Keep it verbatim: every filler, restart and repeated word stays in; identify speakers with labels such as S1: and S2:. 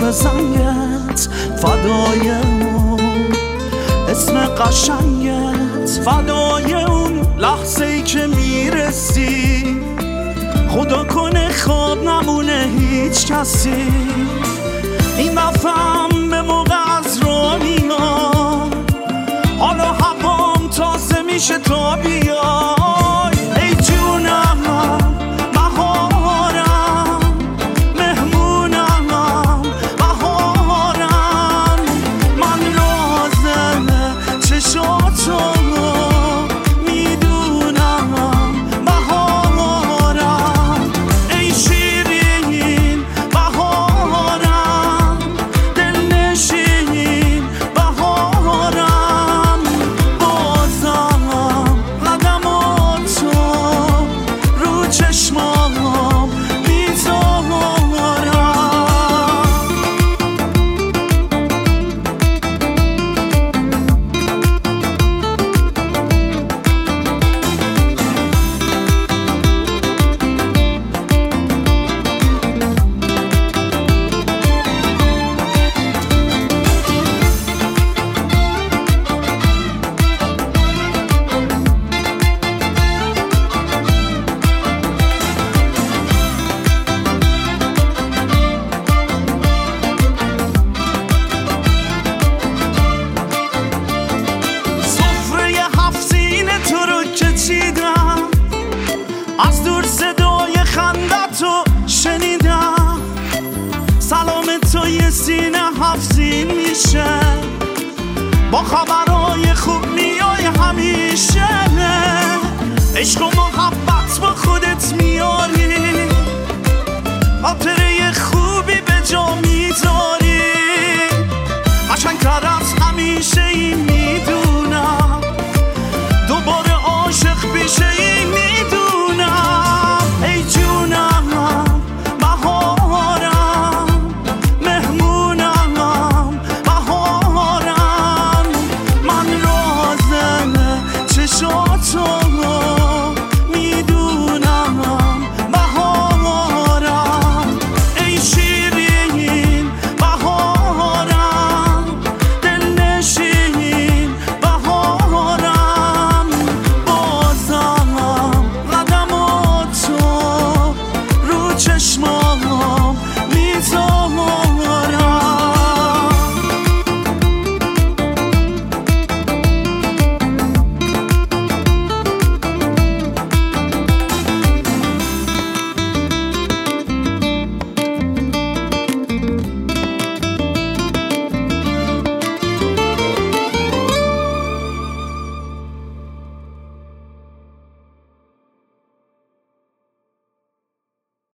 S1: اسم زنگت فدای اون اسم قشنگت فدای اون لحظه ای که میرسی خدا کنه خواب نمونه هیچ کسی این دفعم به موقع از را میاد حالا هوام تازه میشه تا بیای ای جونم بهارم مهمونم بهارم من لازم چشاتو میدونم بهارم ای شیرین بهارم دلنشین بهارم بازم قدماتو رو چشمام میذارم از دور صدای خندتو شنیدم سلام تو یه سینه حفظین میشه با خبرهای خوب میای همیشه عشق و